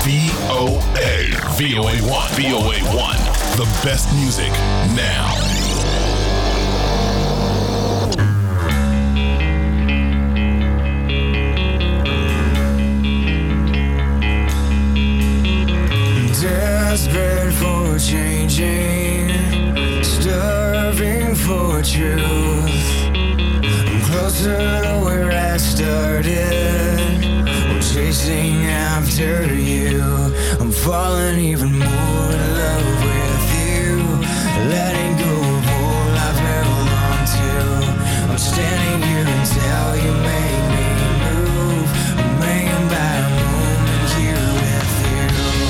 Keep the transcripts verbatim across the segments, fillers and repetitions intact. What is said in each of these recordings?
V O A. V O A one. V O A one. The best music now. Desperate for changing, starving for truth. I'm closer to where I started. I'm chasing after you. I'm falling even more in love with you. Letting go of all I've held on to. I'm standing here until you make me move. I'm hanging by a moment here with you.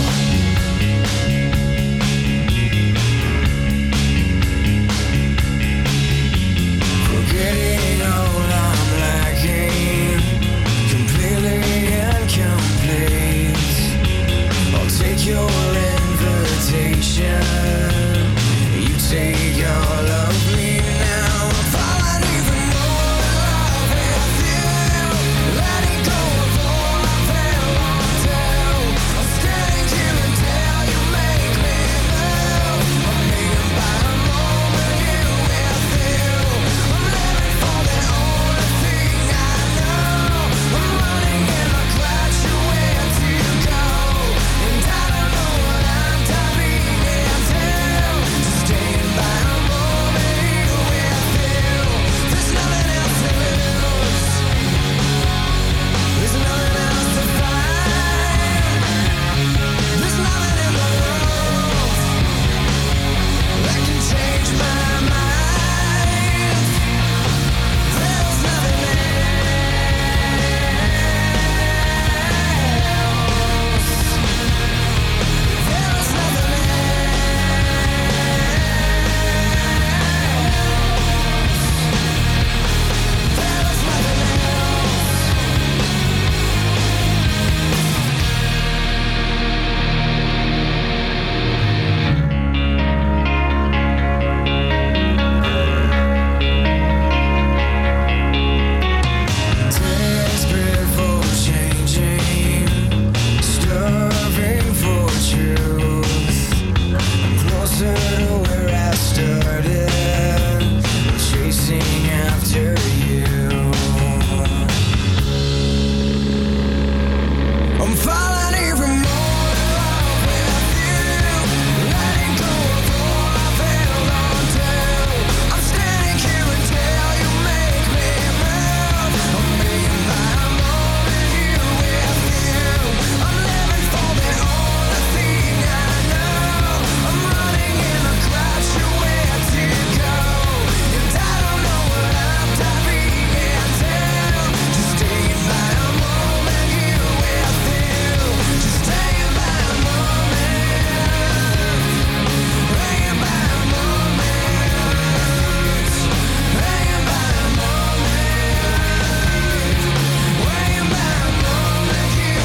Forgetting all I'm lacking, completely incomplete. I'll take your invitation, you take all of me now. I'm falling even more in love with you, letting go of all I've held on to. I'm standing here until you make me move. I'm hanging by a moment here with you. I'm living for the only thing I know. I'm running and I crash where to go, and I don't know what I'm diving into. Just staying by a moment here with you. There's nothing else to lose. There's nothing else to find. There's nothing in the world that can change my mind. There's nothing else. There's nothing else. There's nothing Desperate for changing, starving for truth. I'm closer to where I started, chasing after you. I'm falling even more in love with you, letting go of all I've held on to. I'm standing here until you make me move. I'm hanging by a moment here with you. I'm living for the only thing I know. I'm running and I crash where to go, and I don't know what I'm diving into. Just staying by a moment here with you. Just staying by a moment, hanging by a moment, hanging by a moment, hanging by a moment here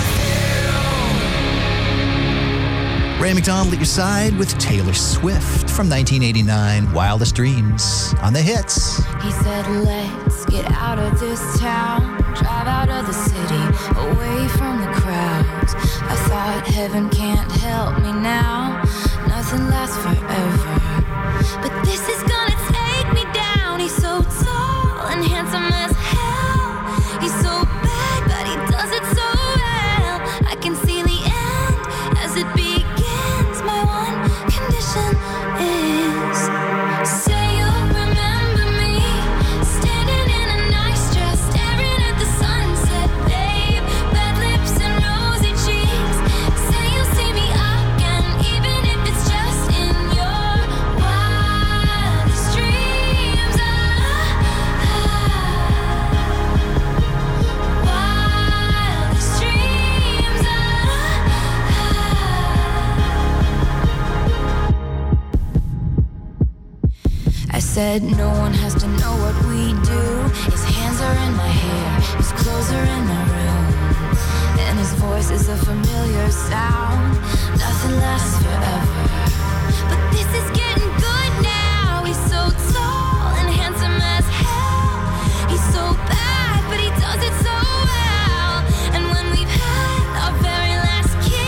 with you. Ray McDonald at your side with Taylor Swift from nineteen eighty-nine, Wildest Dreams on the hits. He said, let's get out of this town, drive out of the city, away from the crowds. I thought heaven can't help me now, nothing lasts forever. But this is gonna take me down. He's so tall and handsome as hell. He's so bad, but he does it so well. I can see the end as it begins. My one condition is, say you'll remember me, standing in a nice dress, staring at the sunset, babe. Bad lips and rosy cheeks. Say you'll see me again, even if it's just in your wildest dreams. Ah, ah, wildest dreams. Ah, ah. I said no one has to know what we do. His hands are in my hair, his clothes are in my room, and his voice is a familiar sound. Nothing lasts forever, but this is getting good now. He's so tall and handsome as hell. He's so bad, but he does it so well. And when we've had our very last kiss,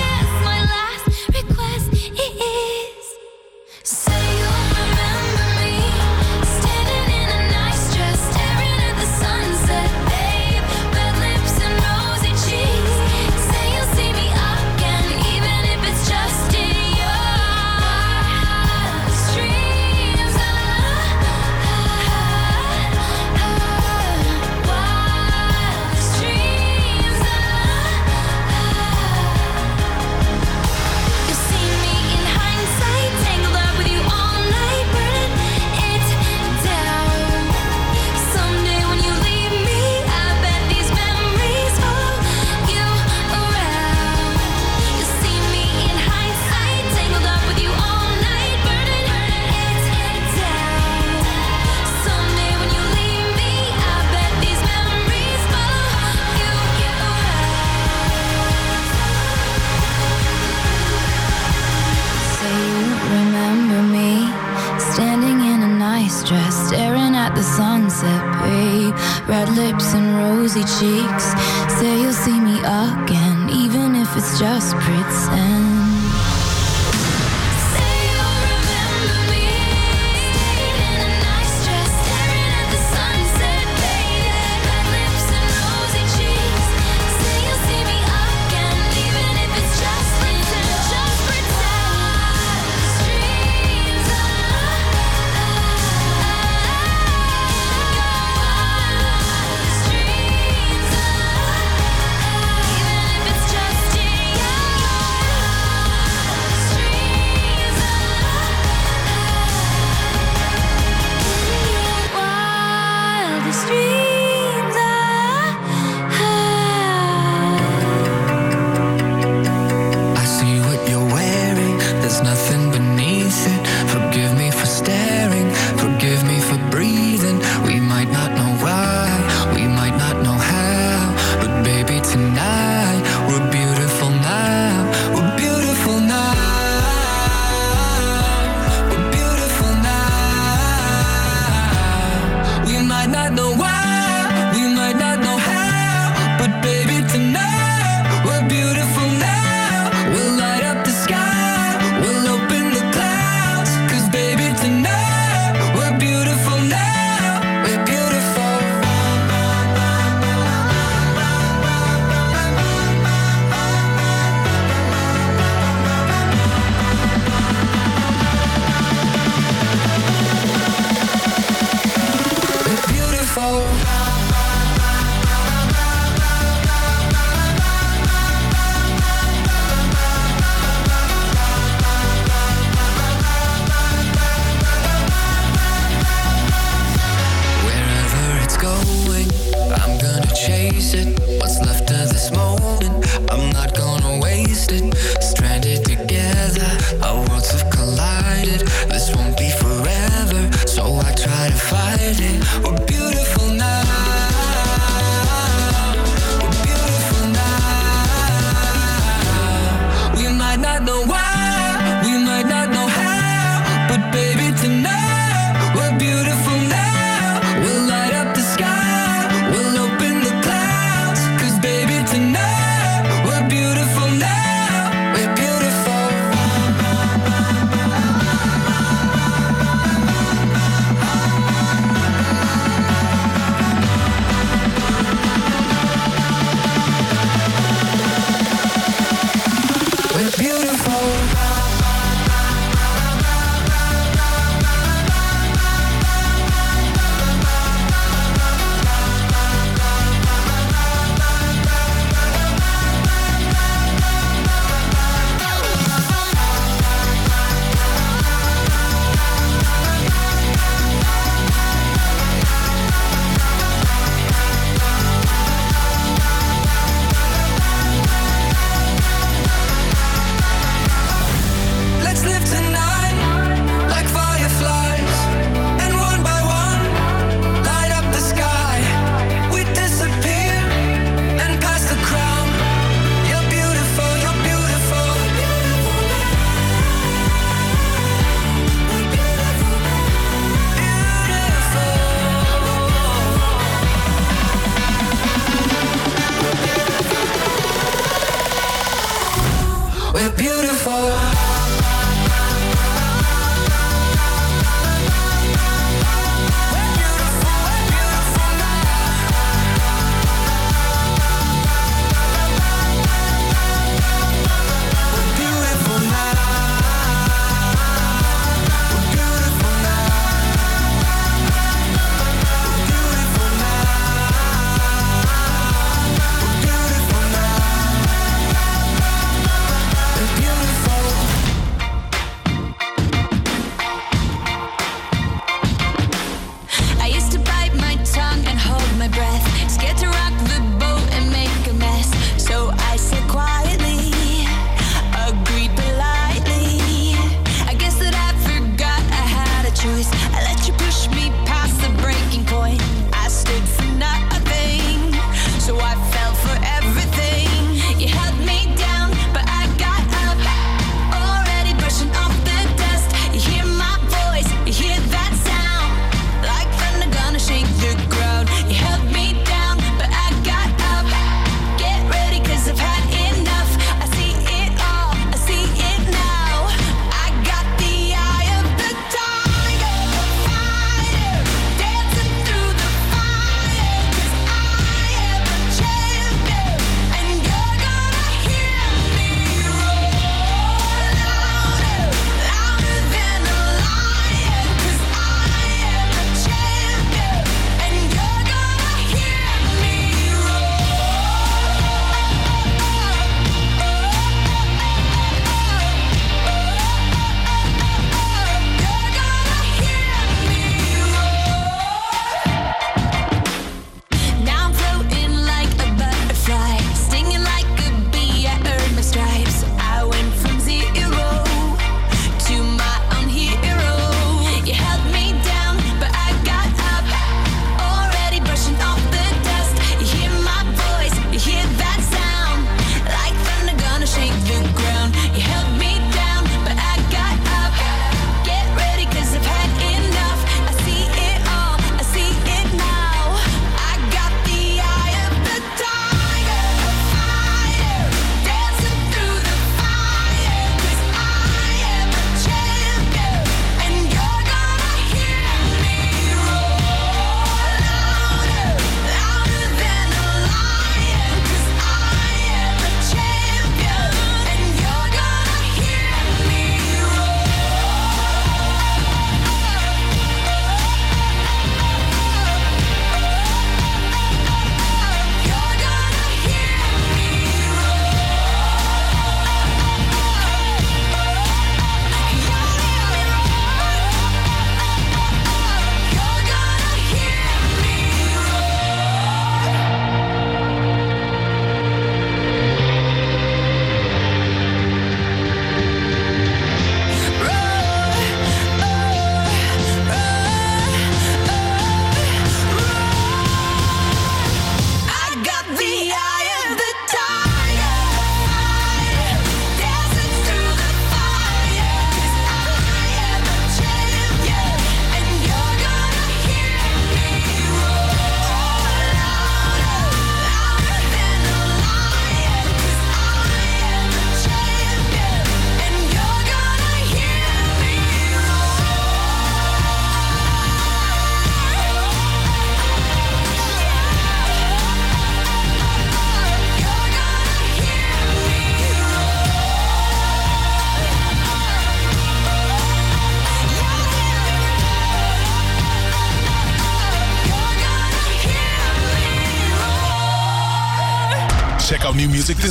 sunset, babe. Red lips and rosy cheeks. Say you'll see me again, even if it's just pretend.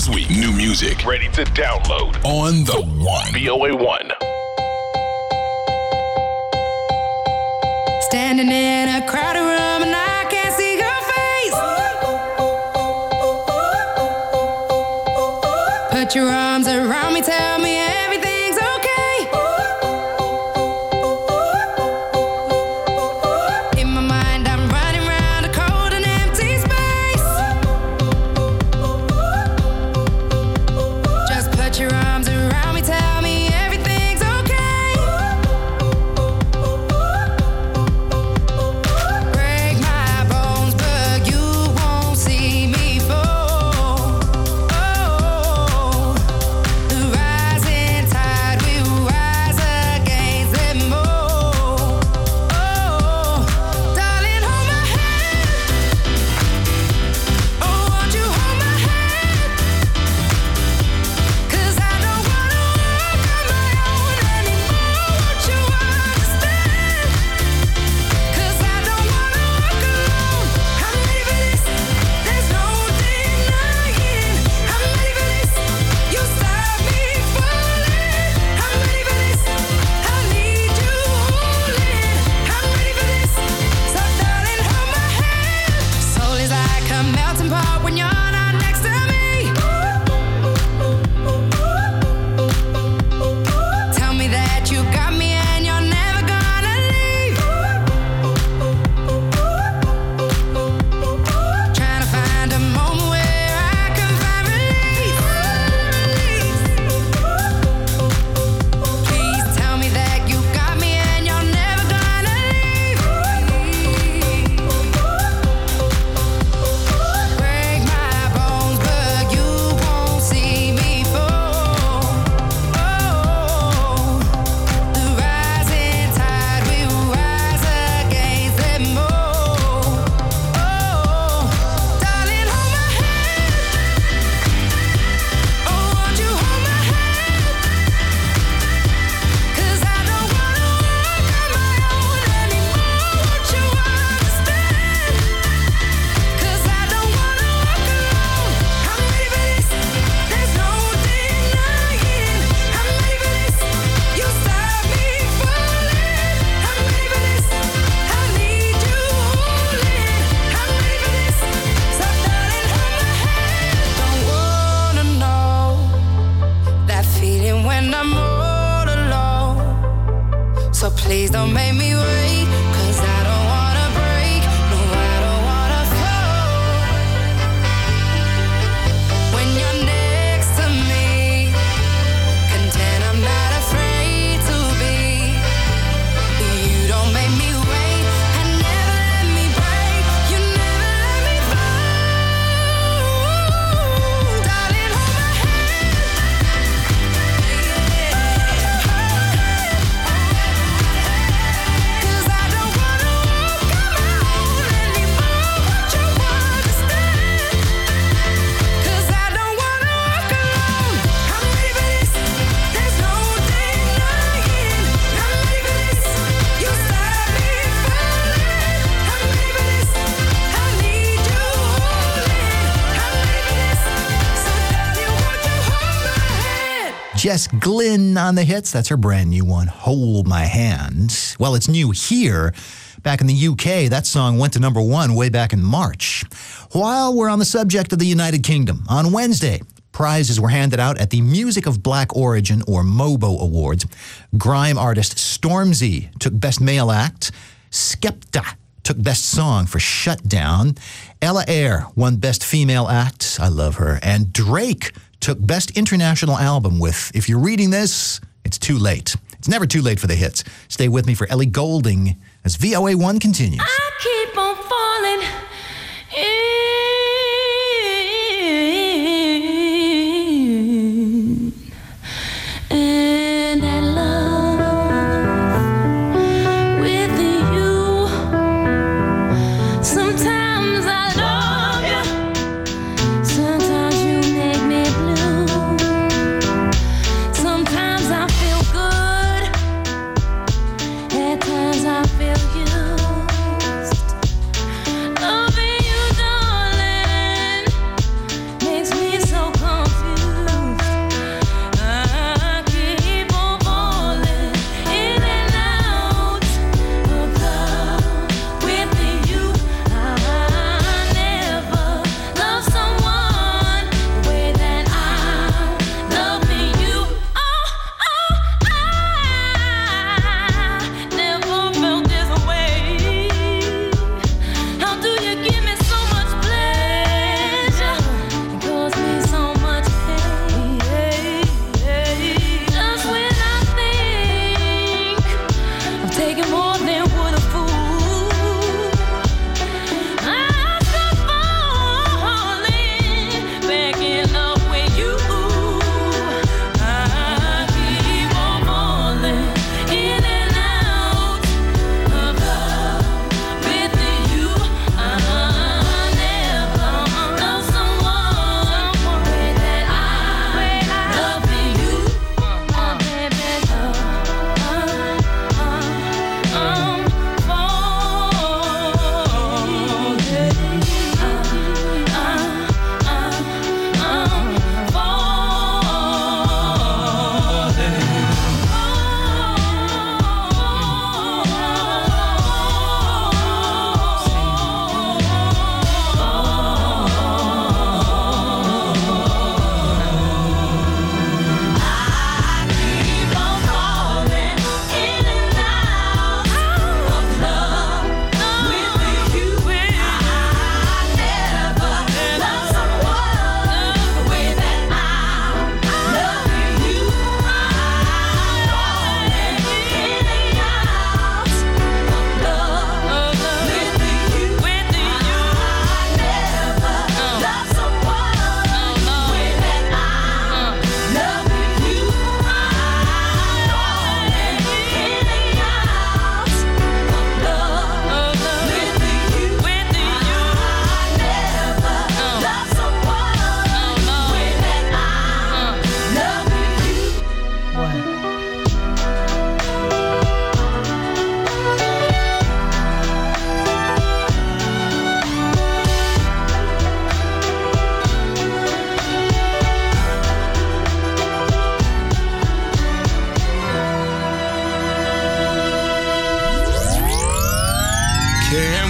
week. New music ready to download on the One. V O A one. Standing in a crowded room and I can't see your face. Put your arms around me, tell me everything's okay. In my mind I'm running around a cold and empty space. Just put your arms around me, tell me everything's okay. Break my bones, but you won't see me fall. Oh, the rising tide will rise against them all. Oh, darling, hold my hand. Oh, won't you hold my hand? 'Cause I don't wanna walk on my own anymore. Won't you understand? 'Cause I don't wanna walk alone. I'm ready for this. There's no denying. I'm ready for this. You stop me falling. I'm ready for this. I need you holding. I'm ready for this. So darling, hold my hand. Soul is like a melting pot when you're not next to me. Tell me that you got me and you're never gonna leave. Trying to find a moment where I can find relief. Please tell me that you got me and you're never gonna leave. Break my bones, but you won't see me fall. Oh, the rising tide will rise against them all. Oh, darling, hold my hand. Oh, won't you hold my hand? 'Cause I don't wanna walk on my own anymore. Won't you understand? 'Cause I don't wanna walk alone. I'm ready for this. There's no denying. I'm ready for this. You stop me falling. I'm ready for this. I need you holding. I'm ready for this. So darling, hold my hand. Don't wanna know that feeling when I'm all alone. So please don't make me wait, 'cause I don't wanna break. No, I don't wanna fall. When you're next to me, content, I'm not afraid to be. You don't make me wait, and never let me break. You never let me fall. Darling, hold my hand. 'Cause I don't wanna walk on my own anymore. Won't you understand? 'Cause I don't wanna walk alone. I'm ready for this. There's no denying. I'm ready for this. You stop me falling. I'm ready for this. I need you holding. I'm ready for this. So darling, won't you hold my hand? Jess Glynn on the hits. That's her brand new one, Hold My Hand. Well, it's new here. Back in the U K, that song went to number one way back in March. While we're on the subject of the United Kingdom, on Wednesday, prizes were handed out at the Music of Black Origin, or MOBO Awards. Grime artist Stormzy took Best Male Act. Skepta took Best Song for Shutdown. Ella Eyre won Best Female Act. I love her. And Drake took Best International Album with If You're Reading This, It's Too Late. It's never too late for the hits. Stay with me for Ellie Goulding as V O A one continues. I keep on falling in, and I love with you. Sometimes I love you, sometimes you make me blue. Sometimes I feel good, at times I feel used.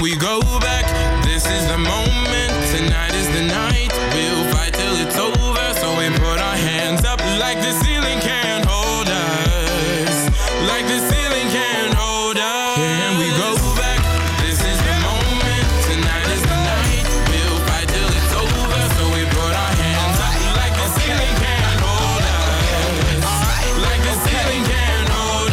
we go back. This is the moment. Tonight is the night. We'll fight till it's over. So we put our hands up like the ceiling can't hold us. Like the ceiling can't hold us. Can we go back? This is the moment. Tonight is the night. We'll fight till it's over. So we put our hands up like the ceiling can't hold us. Like the ceiling can't hold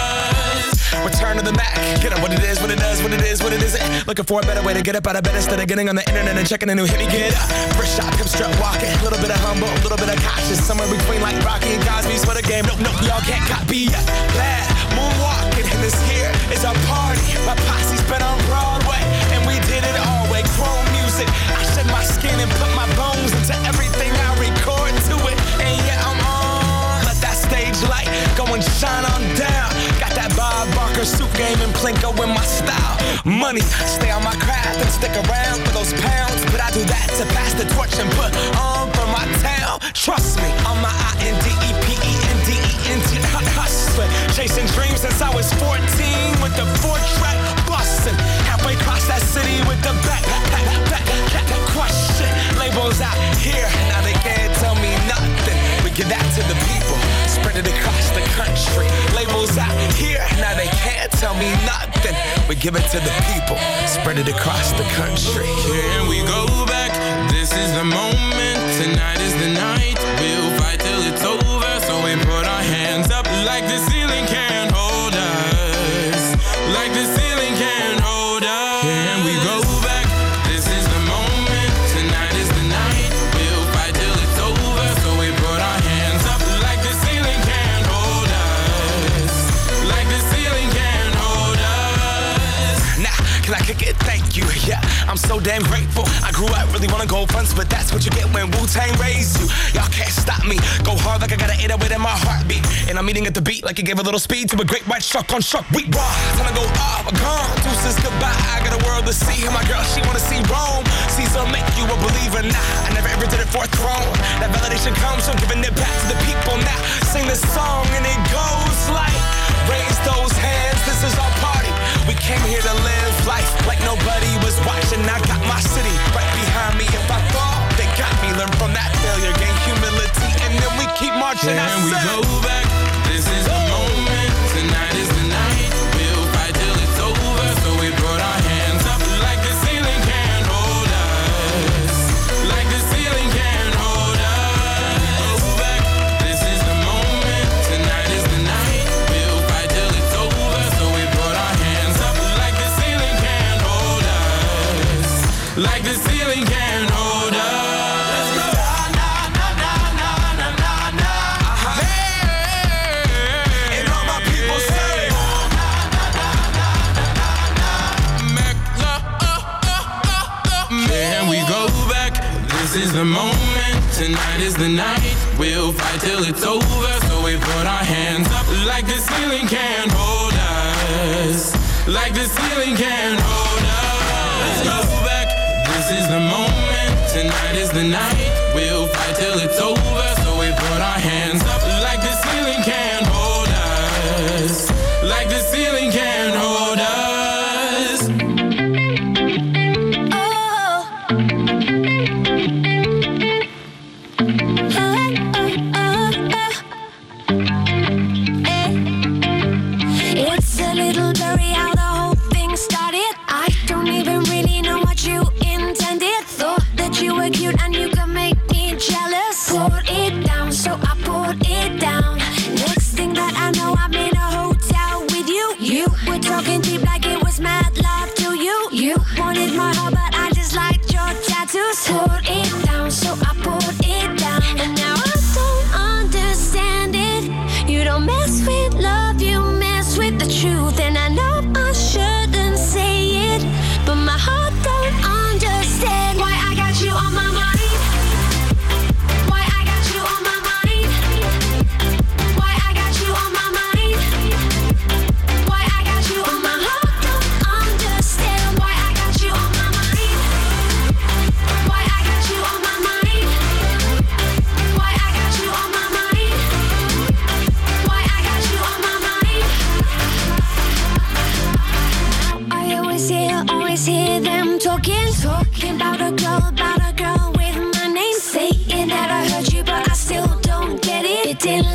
us. Return to the Mac. Get up what it is, what it does, what it is, what it isn't. Looking for a better way to get up out of bed instead of getting on the internet and checking a new hit. Me get up, first shot, come strut walking. A little bit of humble, a little bit of cautious. Somewhere between like Rocky and Cosby's for the game. Nope, nope, y'all can't copy yet. Glad moonwalking, and this here is our party. My posse's been on Broadway, and we did it all way. Chrome music, I shed my skin and put my bones into everything I record to it. And yeah, I'm on. Let that stage light go and shine on down. Got that Bob Barker suit game and Plinko in my style. Money, stay on my craft and stick around for those pounds. But I do that to pass the torch and put on for my town. Trust me, on my I N D E P E N D E N T hustling. Chasing dreams since I was fourteen with the four-track bustin'. Halfway across that city with the back, back, back, back, question. Labels out here, now they can't tell me nothing. We give that to the people, spread it across the country. Labels out here, now they can't tell me nothing. We give it to the people, spread it across the country. Can we go back? This is the moment. Tonight is the night. We'll fight till it's over. So we put our hands up like the ceiling can't hold us. Like the ceiling can't hold us. Can we go back? This is the moment. Tonight is the night. We'll fight till it's over. So we put our hands up like the ceiling can't hold us. Like the ceiling can't hold us. Nah, can I kick it? Thank you, yeah, I'm so damn grateful. I grew up really wanna go fronts, but that's what you get when Wu-Tang raised you. Y'all can't stop me, go hard like I got an eight oh eight in my heartbeat. And I'm eating at the beat like it gave a little speed to a great white shark on shark week. Raw, time to go off, gone, deuces goodbye. I got a world to see, and my girl, she wanna see Rome. Caesar make you a believer, nah, I never ever did it for a throne. That validation comes from giving it back to the people. Now, sing this song and it goes like, raise those hands, this is our party. We came here to live life like nobody was watching. I got my city right behind me. If I fall, they got me. Learn from that failure, gain humility, and then we keep marching. Can we go back? This is the moment. Tonight is the night. We'll fight till it's over. So we put our hands up like the ceiling can't hold us. Like the ceiling can't hold us. Go back. This is the moment. Tonight is the night. We'll fight till it's over. So we put our hands up like the ceiling can't hold us. Like the ceiling can't hold us. This is the moment, tonight is the night. We'll fight till it's over. So we put our hands up like the ceiling can't hold us. Like the ceiling can't hold us. Let's go back. This is the moment, tonight is the night. We'll fight till it's over. So we put our hands up like the ceiling can't hold us. Like the ceiling can't hold us. And you can make me jealous. Put it down, so I put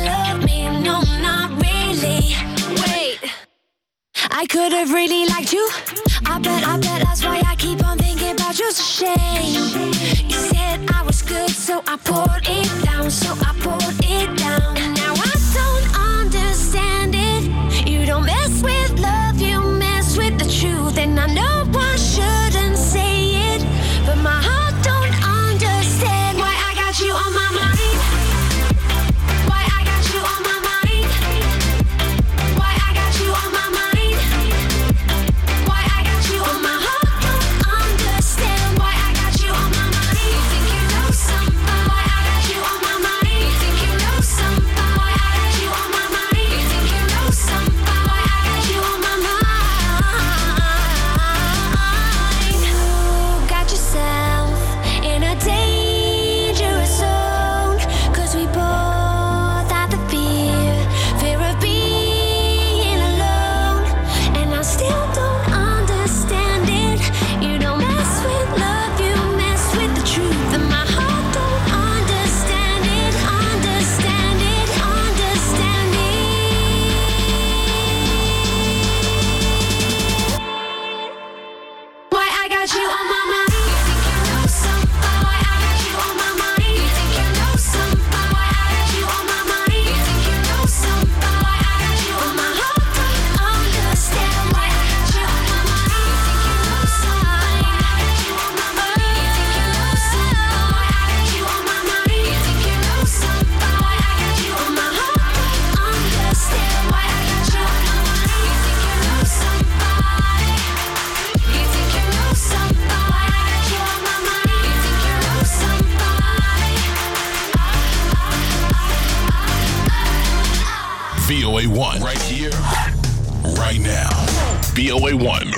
love me? No, not really. Wait, I could have really liked you. I bet, I bet that's why I keep on thinking about you. It's a shame. You said I was good, so I poured it down, so I poured it down. And now I don't understand it. You don't mess with love, you mess with the truth. And I know I shouldn't say it, but my heart don't understand why I got you on my mind. Why I got you on my mind. Why I got you on my mind. Why I got you on my heart don't understand why I got you on my mind. You think you know something? Why I got you on my mind. You think you know something? Why I got you on my mind. You think you know something? Why I got you on my mind. You got yourself in a dangerous zone, 'cause we both had the fear, fear of being alone. And I still don't understand it. You don't mess with love, you mess with the truth. And my heart don't understand it, understand it, understand it. Why I got you on my mind. You think you know something? Why I got you on my mind. You think you know something? Why I got you on my mind. You think you know something? Why I got you on my heart don't understand why I got you on my mind. You think you know something? Why I got you on my mind. You think you know something? Why I got you on my mind. You think you know something? Why I got you on my heart don't understand why I got you on my mind. You think you know somebody. You think you know something? Why I got you on my mind. You think you know somebody. V O A one. Right here, right now. V O A one.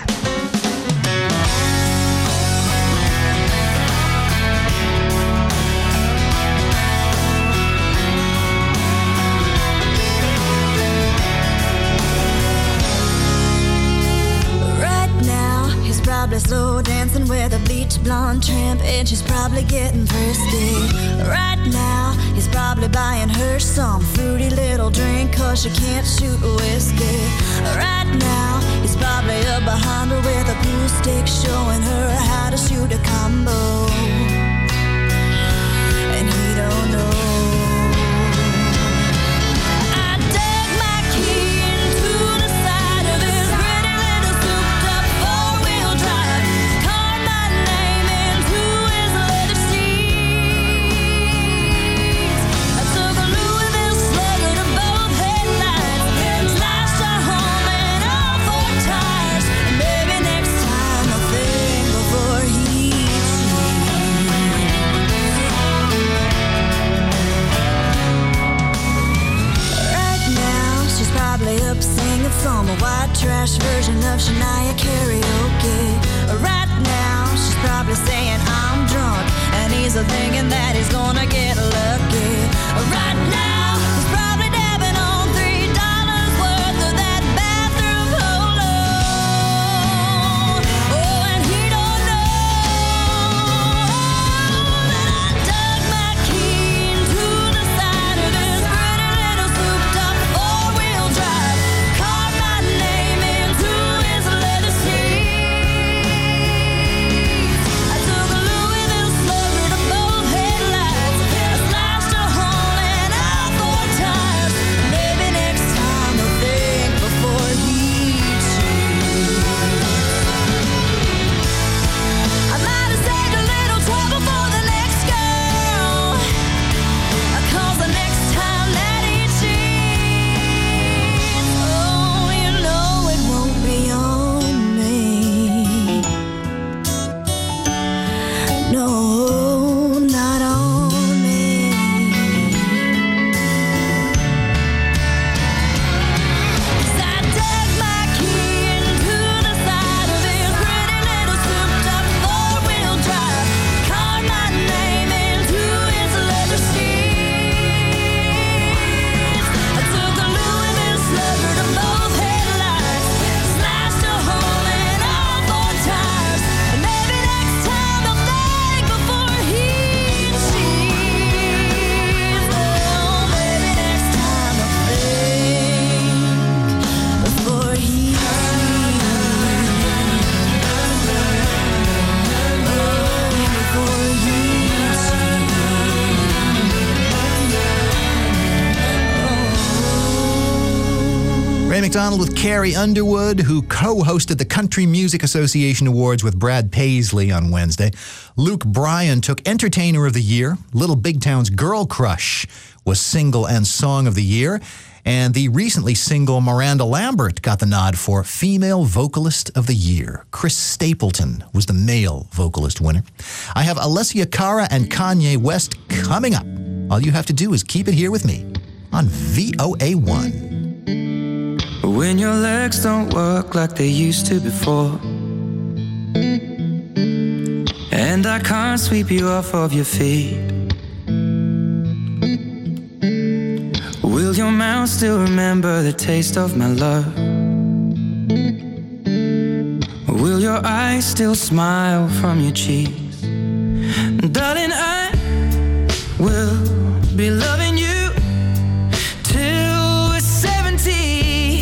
Right now, he's probably slow dancing with a bleach blonde tramp, and she's probably getting thirsty. Right now, he's probably buying her some fruity little drink, 'cause she can't shoot whiskey. Right now, he's probably up behind her with a pool stick, showing her how to shoot a combo. And he don't know. I dug my key into the side of his pretty little souped-up four-wheel drive, carved my name into his leather seats. I took a Louisville Slugger to both headlights and slashed our home and all four tires. Maybe next time I'll think before he Right now, she's probably up singing from a white trash version of Shania karaoke. Right now, she's probably saying I'm drunk, and he's a thinking that he's gonna get lucky. Right now, he's probably dabbing on three dollars worth of that bathroom polo. Oh, and he don't know that I dug my key into the side of his pretty little souped-up four-wheel drive, carved my name into his leather seats. I took a Louisville Slugger to both headlights, I slashed a hole in all Ray McDonald with Carrie Underwood, who co-hosted the Country Music Association Awards with Brad Paisley on Wednesday. Luke Bryan took Entertainer of the Year. Little Big Town's Girl Crush was Single and Song of the Year. And the recently single Miranda Lambert got the nod for Female Vocalist of the Year. Chris Stapleton was the male vocalist winner. I have Alessia Cara and Kanye West coming up. All you have to do is keep it here with me on V O A one. When your legs don't work like they used to before, and I can't sweep you off of your feet, will your mouth still remember the taste of my love? Will your eyes still smile from your cheeks? Darling, I will be loving you till we're seventy.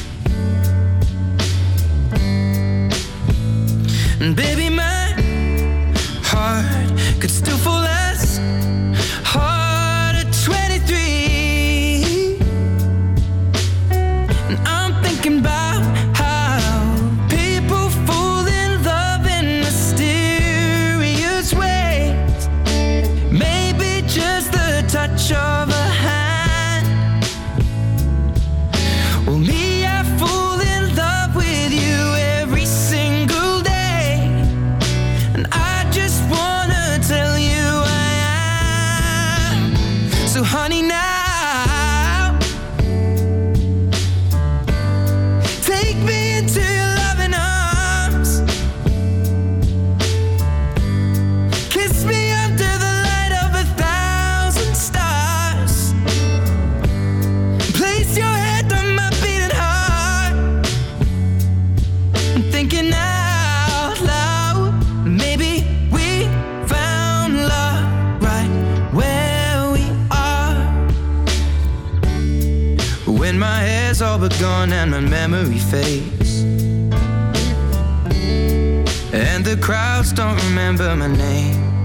And baby, my heart could still fall as hard at twenty-three. And I'm thinking about how people fall in love in mysterious ways. Maybe just the touch of a hand. Well, me, I fall in love with you every single day, and I just wanna tell you I am. So honey, now take me into your loving arms, kiss me under the light of a thousand stars, place your head on my beating heart. I'm thinking out loud, maybe we found love right where we are. When my hair's all but gone and my memory fades, and the crowds don't remember my name,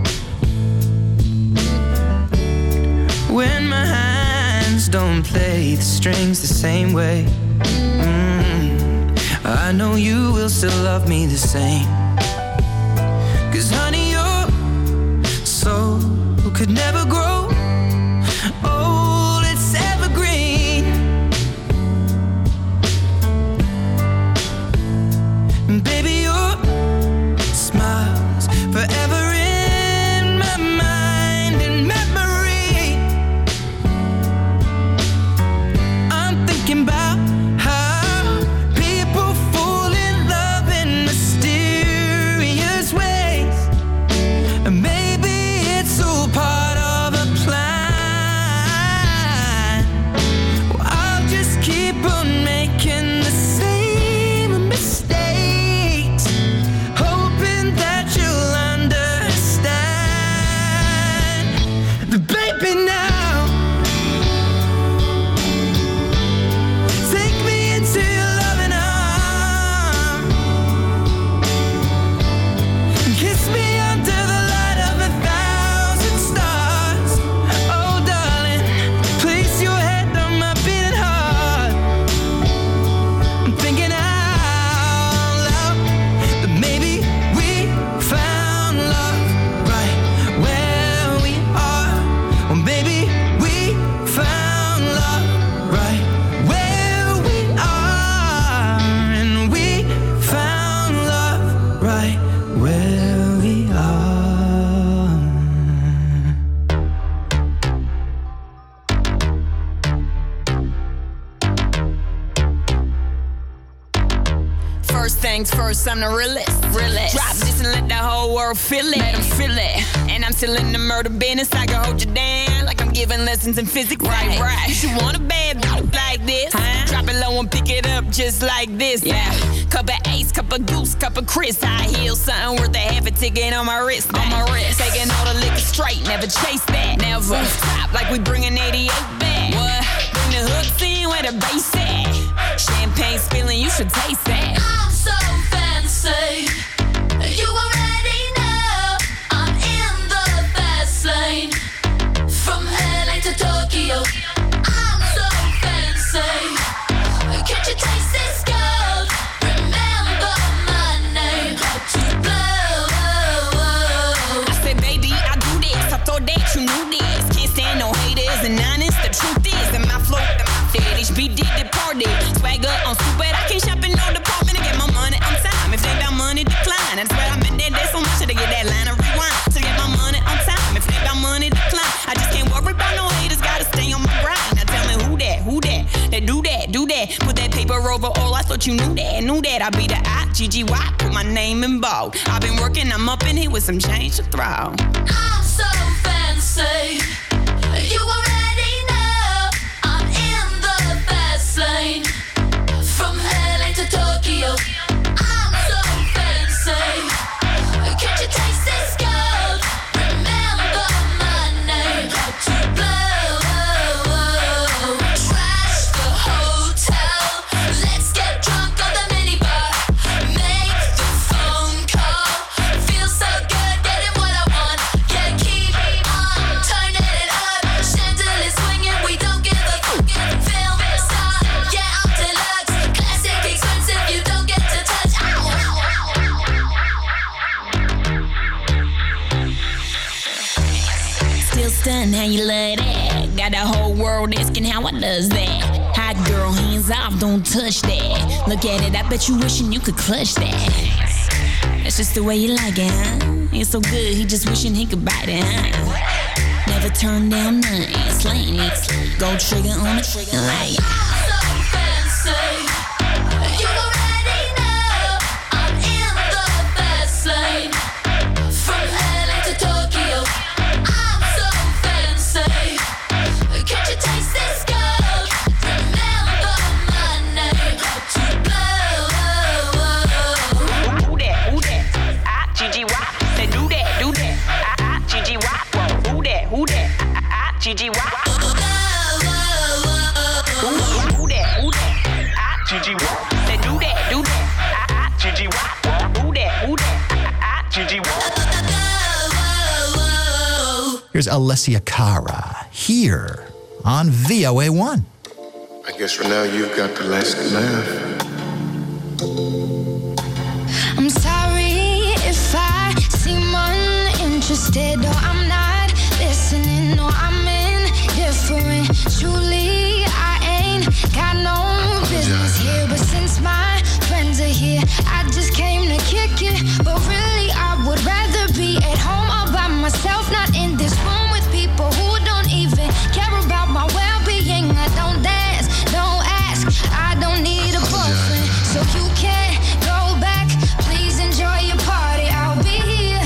when my hands don't play the strings the same way, mm, I know you will still love me the same. Cause honey, your soul could never grow old, it's evergreen. And baby, your smile's forever in my mind and memory. I'm thinking about how people fall in love in mysterious ways, and maybe it's all part of a plan. Well, I'll just keep on making the same mistakes, hoping that you'll understand. But baby, now take me into your loving arms, kiss me under the light of a thousand stars. Oh darling, place your head on my beating heart. I'm thinking out loud that maybe we found love right where we are. Well, maybe we found love right where we are, and we found love right where we are. First things first, I'm the realest. realest. Drop this and let the whole world feel it. Let them feel it. And I'm still in the murder business. I can hold you down like I'm giving lessons in physics. Right, right. You should want a bad bitch like this. Huh? Drop it low and pick it up just like this. Yeah. Cup of Ace, cup of Goose, cup of Chris. I heal something worth a half a ticket on my wrist. On my wrist. Taking all the liquor straight, never chase that. Never stop like we bringing eighty-eight back. What? Bring the hooks in where the bass at. Champagne spilling, you should taste that. I'm so fancy. You already know I'm in the fast lane. From L A to Tokyo, I'm so fancy. Can't you overall, I thought you knew that. Knew that I'd be the I G G Y, put my name in bold. I've been working, I'm up in here with some change to throw. I'm so fancy. You already know I'm in the fast lane. From L A to Tokyo, I'm so fancy. Can't you taste this gold? Remember my name. To blow, trash the hotel. Let's get drunk on the minibar. Make the phone call. Feel so good, getting what I want. Yeah, keep on turning it up. Chandelier swinging, we don't give a fuck. Film star, yeah, I'm deluxe. Classic, expensive, you don't get to touch. Ow, ow, ow, Still stunned how you love that. Got the whole world asking how I does that. Hot girl, hands off, don't touch that. Look at it, I bet you wishing you could clutch that. That's just the way you like it, huh? It's so good, he just wishing he could bite it, huh? Never turn down nothing, slaying it. Gold trigger on the trigger like. I'm so fancy. You already know I'm in the fast lane. From L A to Tokyo, I'm so fancy. Can't you taste this gold? Remember my name. To blow. Who that, who that? I G G Y. Say do that, do that. I G G Y. Who that, who that? I G G Y. Who that, who that? I G G Y. Say do that, do that. I G G Y. Who that, who that? I G G Y. Here's Alessia Cara here on V O A one. I guess for now you've got the last laugh. I'm sorry if I seem uninterested or I'm not listening or I'm indifferent. Truly, I ain't got no business here, but since my friends are here, I just came to kick it. But really, I would rather be at home all by myself, not in this room with people who don't even care about my well-being. I don't dance, don't ask, I don't need a boyfriend, so you can't go back. Please enjoy your party, I'll be here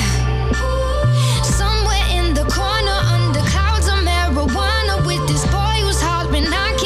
somewhere in the corner under clouds of marijuana with this boy who's hard been knocked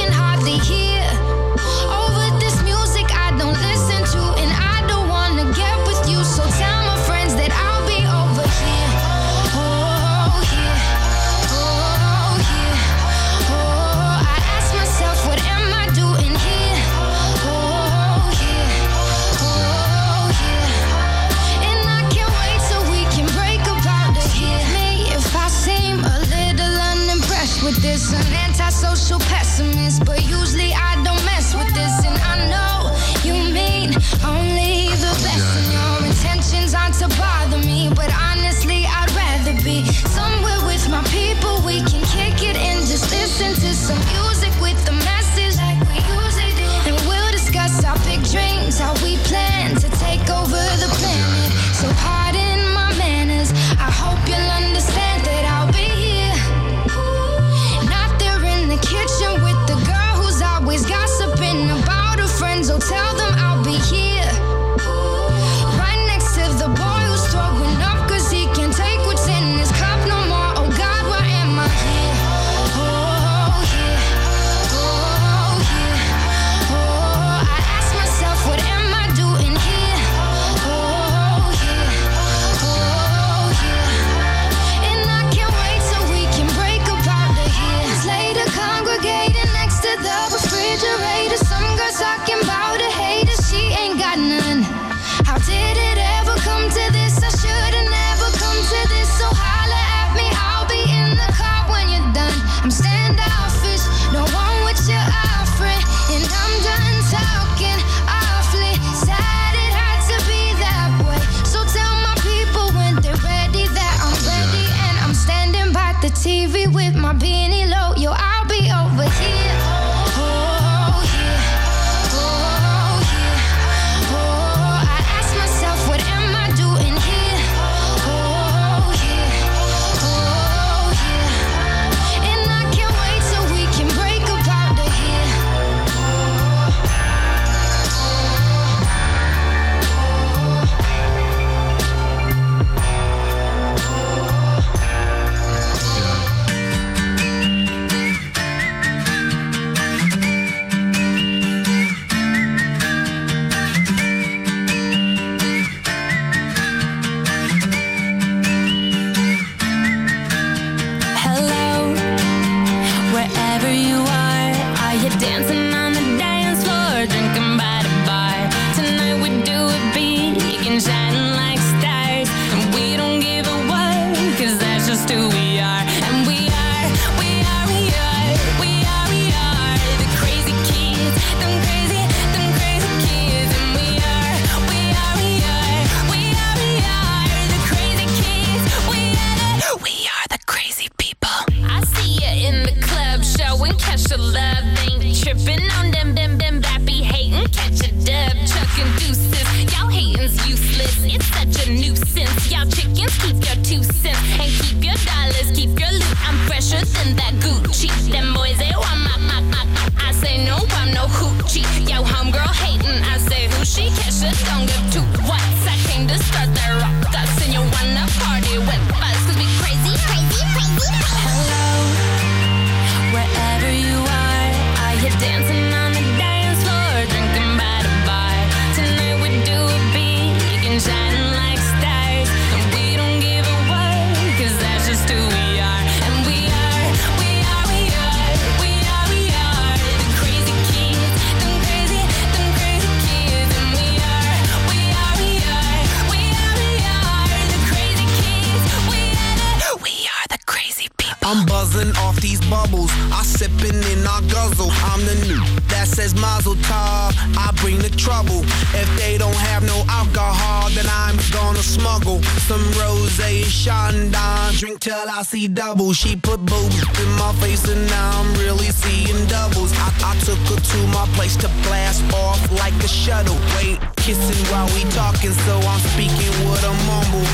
dancing on the dance floor, drinking by the bar. Tonight we do it big and shining like stars. And we don't give a what, cause that's just who we are. And we are, we are, we are, we are, we are the crazy kids, them crazy, them crazy kids. And we are, we are, we are, we are, we are the crazy kids. We are the, we are the crazy people. I see you in the club, showing catch a love. Ain't tripping on them, them, them, bappy hating, catch a dub, chucking deuces. Y'all hating's useless, it's such a nuisance. Y'all chickens, keep your two cents and keep your dollars, keep your loot. I'm fresher than that Gucci. Them boys, they want my, my, my, my. I say no, I'm no hoochie. Yo, homegirl hating, I say who she? Kesha, don't give two whats. I came to start that rock us, and you wanna party with us, cause we crazy, crazy, crazy. Hello, wherever you are, I hear dancing on the dance floor, drinking by the bar. Tonight we do it big and shining like stars. And we don't give a what, cause that's just who we are. And we are, we are, we are, we are, we are the crazy kids, them crazy, them crazy kids. And we are, we are, we are, we are, we are the crazy kids. We are the, we are the crazy people. I'm buzzing off these bubbles. I sipping in our guzzle. I'm the new that says Mazel Tov. I bring the trouble. If they don't have no alcohol, then I'm gonna smuggle some rosé and Chandon. Drink till I see double. She put boobs in my face and now I'm really seeing doubles. I, I took her to my place to blast off like a shuttle. Wait, kissing while we talking, so I'm speaking with a mumble.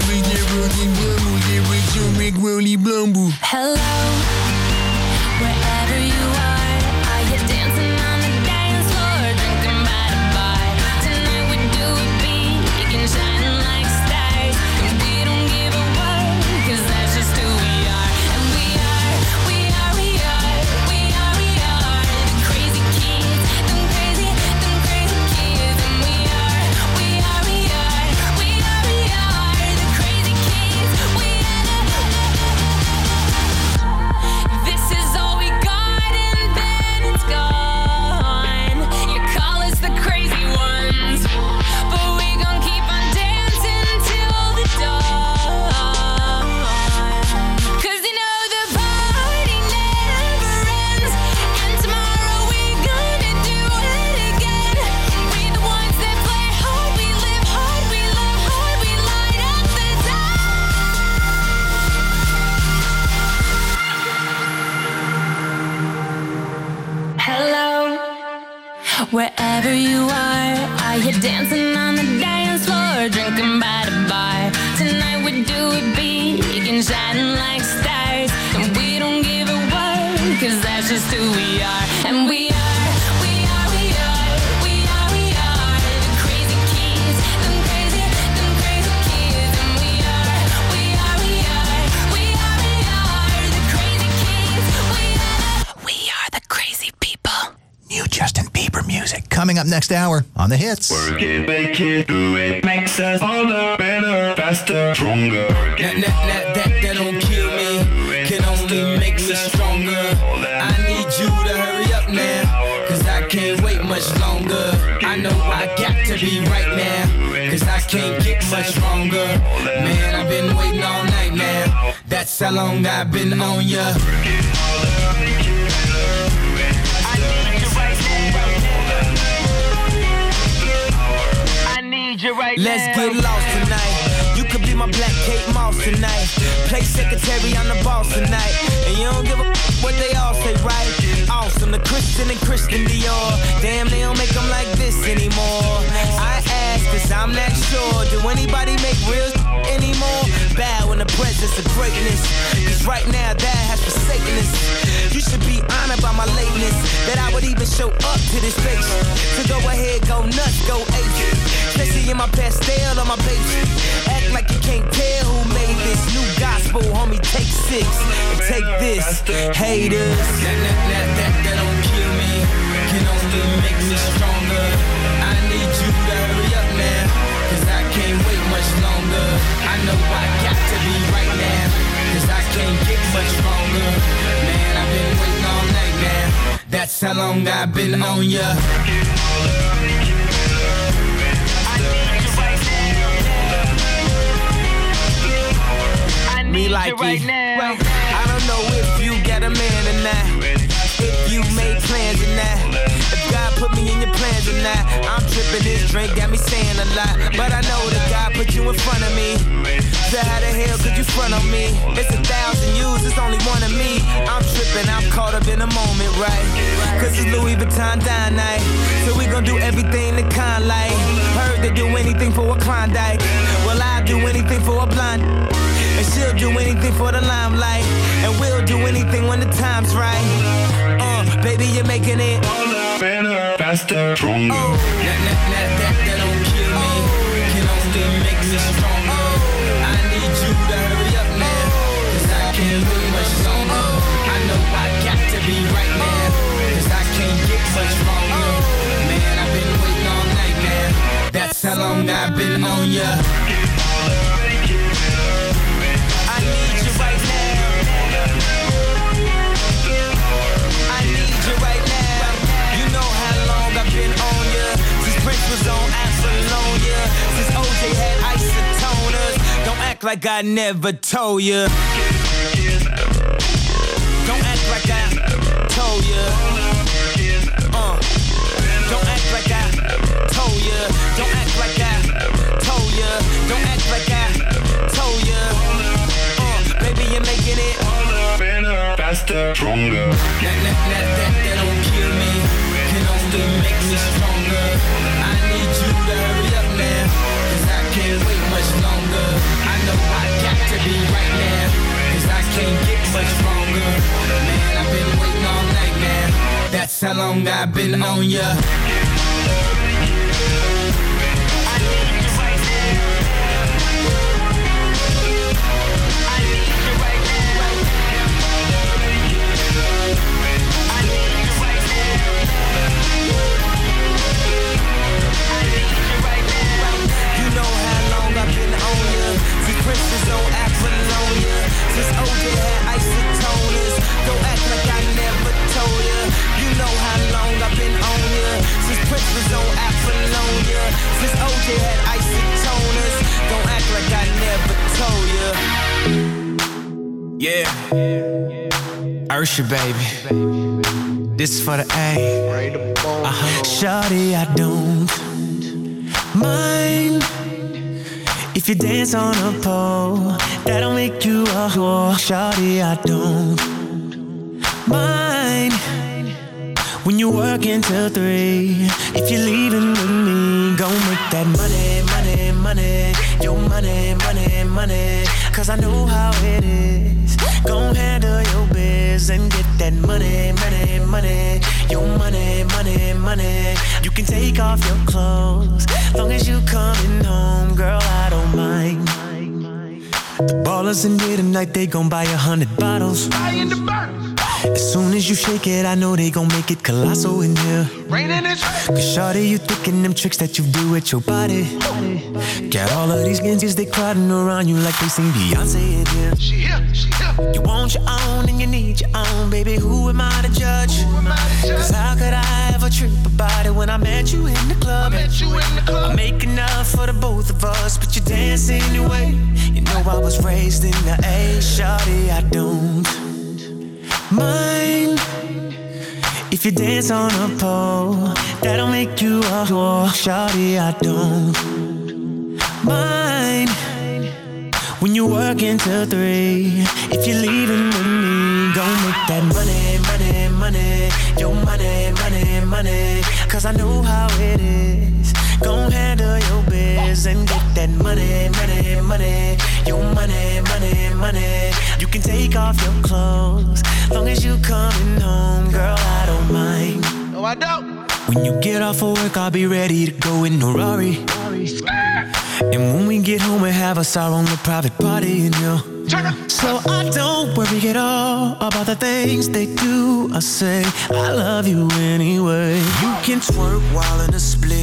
Hello, wherever you are, I hear dancing on the dance floor, drinking by the bar. Tonight we do it big and shining like stars. And we don't give a what, cause that's just who we are. And we are, we are, we are, we are, we are the crazy kids, them crazy, them crazy kids. And we are, we are, we are, we are, we are the crazy kids. We are the, this is all we got and then it's gone. You call us the crazy ones, but we gon' keep on dancing till the dawn. Cause you know the party never ends, and tomorrow we gonna do it again. We the ones that play hard, we live hard, we love hard, we light up the Hello, wherever you are, I hear dancing on the dance floor, drinking by the bar. Tonight we do it big and shining like stars. And we don't give a what, cause that's just who we are. And we are, we are, we are, we are, we are the crazy kids, them crazy, them crazy kids. And we are, we are, we are, we are, we are the crazy kids. We are, we are the crazy people. New Justin Bieber music coming up next hour on The Hits. Work it, make it, do it. Makes us harder, better, faster, stronger. That, that, that, that, that don't kill me, can only make me stronger. I need you to hurry up now, cause I can't wait much longer. I know I got to be right now, cause I can't get much longer. Man, I've been waiting all night now, that's how long I've been on ya. Right Let's now. Get lost tonight. You could be my black Kate Moss tonight. Play secretary, I'm the boss tonight. And you don't give a f- what they all say, right? Awesome, the Christian and Christian Dior. Damn, they don't make them like this anymore. I ask, cause I'm not sure. Do anybody make real anymore? Bow in the presence of greatness, cause right now that has forsaken us. You should be honored by my lateness, that I would even show up to this place. So go ahead, go nuts, go ape. Especially in my pastel on my page. Act like you can't tell who made this new gospel, homie. Take six and take this, haters. That, that, that, that, that don't kill me, can only make me stronger. I need you to hurry up now, cause I can't wait much longer. I know I got to be right now, cause I can't get much stronger. Man, I've been waiting all night now, that's That's how long I've been on ya. Me like right now. I don't know if you got a man or not, if you made plans or not, if God put me in your plans or not. I'm tripping, this drink got me saying a lot, but I know that God put you in front of me. So how the hell could you front on me? It's a thousand yous, it's only one of me. I'm tripping, I'm caught up in the moment, right? Cause it's Louis Vuitton dine night, so we gon' do everything the kind like. Heard they do anything for a Klondike, well I'll do anything for a blonde. And she'll do anything for the limelight, and we'll do anything when the time's right. Uh, baby, you're making it better, faster, stronger. Oh, that, that, that, that, that don't kill me, can only make me stronger. I need you to hurry up now, cause I can't wait much longer. I know I got to be right now, cause I can't get much longer. Man, I've been waiting all night now. That's how long I've been on ya. Was on Apollonia, since O J had isotoners. Don't act like I never told ya. Don't act like I told ya. Uh, don't act like I told ya. Don't act like I told ya. Don't act like I told ya. Uh, baby, you're making it better, faster, stronger. That, that, that, that, that don't kill me, can only make me stronger. I need you to hurry up now, cause I can't wait much longer. I know I got to be right now, cause I can't get much stronger. Man, I've been waiting all night now. That's how long I've been on ya. Princess on Apollonia, since O J had isotoners. Don't act like I never told ya. You know how long I've been on ya. Since Princess on Apollonia, since O J had isotoners. Don't act like I never told ya. Yeah, Ursha baby, this is for the A. Uh-huh. Shawty, I don't mind if you dance on a pole, that'll make you a whore. Shawty, I don't mind when you work until three. If you're leaving with me, gon' make that money, money, money. Your money, money, money. Cause I know how it is. Gon' handle your biz and get that money, money, money. Your money, money, money. You can take off your clothes, long as you coming home, girl, I don't mind. The ballers in here tonight, they gon' buy a hundred bottles. As soon as you shake it, I know they gon' make it colossal in here. Cause shawty, you thinking them tricks that you do with your body. Got all of these ninjas, they crowding around you like they seen Beyonce in here. She here, she here. You want your own and you need your own, baby, who am I to judge? Cause how could I ever trip about it when I met you in the club? I, met you in the club. I make enough for the both of us, but you dance anyway. You know I was raised in the A, shawty, I don't mind if you dance on a pole, that'll make you a whore. Shawty, I don't mind when you work until three. If you're leaving with me, gon' make that money, money, money. Your money, money, money. Cause I know how it is. Gon' handle your biz and get that money, money, money. Your money, money, money. You can take off your clothes, long as you coming home, girl, I don't mind. No, I don't. When you get off of work, I'll be ready to go in a Rari. And when we get home, we have us our own little private party in here. So I don't worry at all about the things they do. I say, I love you anyway. You can twerk while in a split.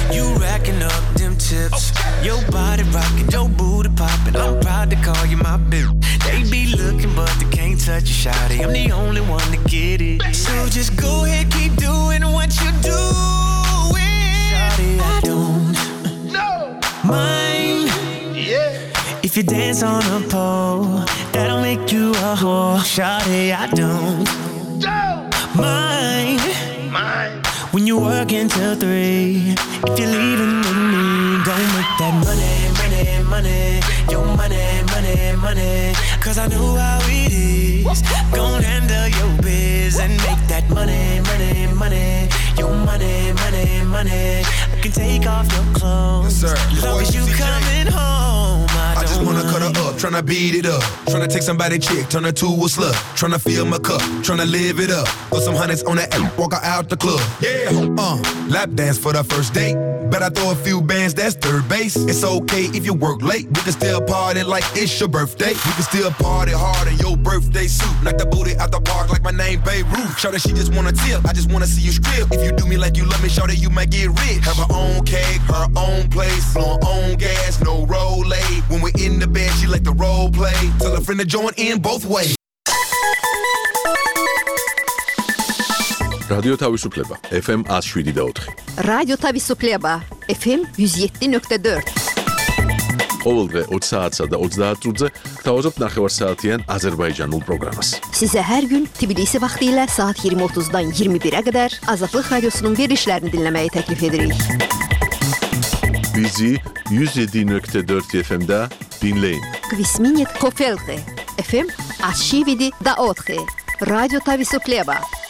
You racking up them chips. Your body rocking, your booty popping. I'm proud to call you my bitch. They be looking, but they can't touch you, shawty. I'm the only one to get it. So just go ahead, keep doing what you doing. Shawty, I don't mind. If you dance on a pole, that'll make you a whore. Shawty, I don't mind. When you work until three, if you're leaving with me, don't make that money, money, money. Your money, money, money. Cause I know how it is. Gon' handle your biz and make that money, money, money. Your money, money, money. I can take off your clothes. Yes, sir. As long as you coming home, I, I just don't wanna mind. cut her up, tryna beat it up. Tryna take somebody chick, turn her to a slut. Tryna fill my cup, tryna live it up. Throw some hundreds on that app, walk her out the club. Yeah, uh, lap dance for the first date. Bet I throw a few bands, that's third base. It's okay if you work late. We can still party like it's your birthday. We can still party hard in your birthday suit. Knock the booty out the park like my name Beirut. Shout that she just wanna tip, I just wanna see you strip. If you do me like you love me, shout that you might get rich. Have her own cake, her own place, on own gas, no roll aid. When we're in the bed, she like the role play. Tell a friend to join in both ways. რადიო თავისუფლება ეფ ემ one oh seven point four. რადიო თავისუფლება ეფ ემ one oh seven point four. ყოველდღე ოცი საათსა და ოცდაათ წუთზე გთავაზობთ ნახევარსაათიან აზერბაიჯანულ პროგრამას. Sizə hər gün Tbilisi vaxtı ilə saat iyirmi otuzdan iyirmi birə qədər Azadlıq Radiosunun verilişlərini dinləməyi təklif edirik. Bizi one oh seven point four efe em'də dinləyin. Kvisminit Kofelte efe em one oh seven point four. Radyo Tavisupleva.